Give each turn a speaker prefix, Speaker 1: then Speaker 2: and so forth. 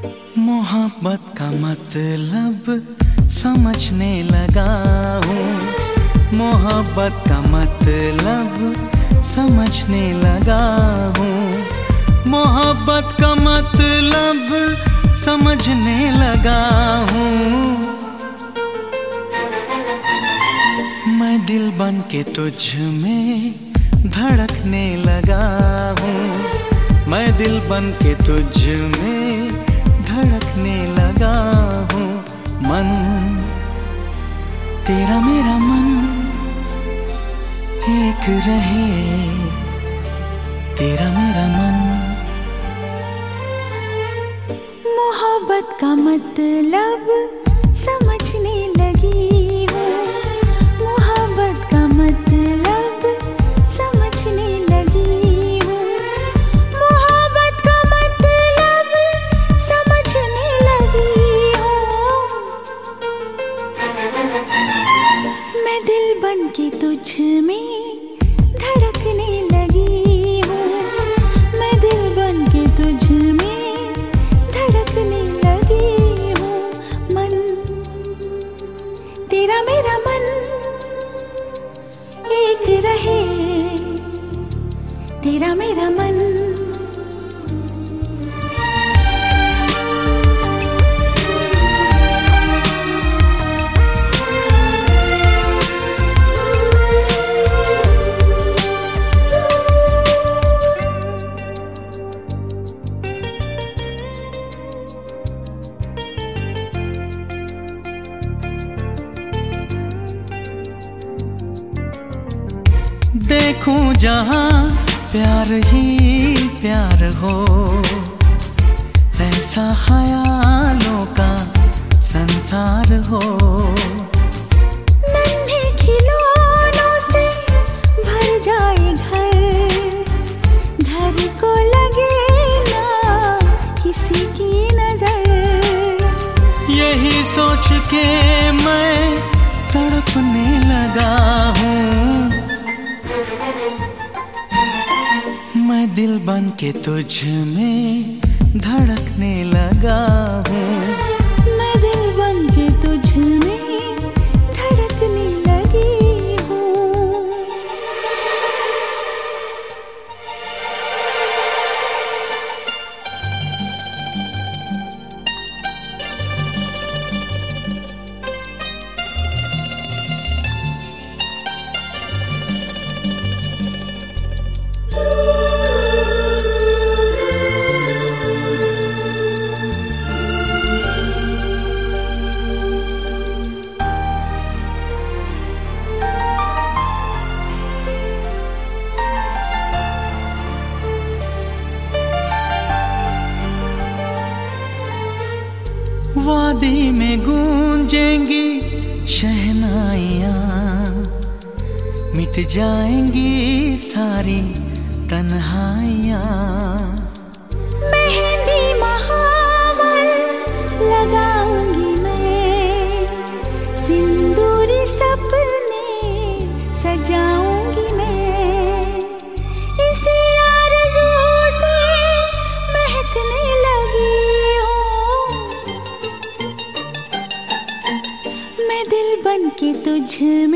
Speaker 1: मोहब्बत का मतलब समझने लगा हूँ। मोहब्बत का मतलब समझने लगा हूँ। मोहब्बत का मतलब समझने लगा हूँ। मैं दिल बन के तुझ में धड़कने लगा हूँ। मैं दिल बन के तुझ में धड़कने लगा हूँ। मन तेरा मेरा मन एक रहे, तेरा मेरा मन।
Speaker 2: मोहब्बत का मतलब समझने लगी हूँ। मोहब्बत का मतलब समझने लगी हूँ। मोहब्बत का मतलब समझने लगी हूँ। मैं दिल बन के तुझ में धड़कने लगी हूँ। मैं दिल बन के तुझ में धड़कने लगी हूँ। मन तेरा मेरा मन एक रहे, तेरा मेरा मन।
Speaker 1: देखूं जहां प्यार ही प्यार हो, ऐसा ख्यालों का संसार हो।
Speaker 2: नन्हे खिलौनों से भर जाए घर, घर को लगे ना किसी की नजर।
Speaker 1: यही सोच के मैं तड़पने लगा हूँ। मैं दिल बन के तुझ में धड़कने लगा हूँ।
Speaker 2: मैं दिल बन के तुझ में धड़कने लगी हूँ।
Speaker 1: वादी में गूंजेंगी शहनाइयाँ, मिट जाएंगी सारी तन्हाइयाँ।
Speaker 2: मेहंदी महावर लगाऊंगी मैं, सिंदूरी सपने सजाऊंगी मैं। इसी आरज़ू से महकने लगी हूँ। मैं दिल बन के तुझ में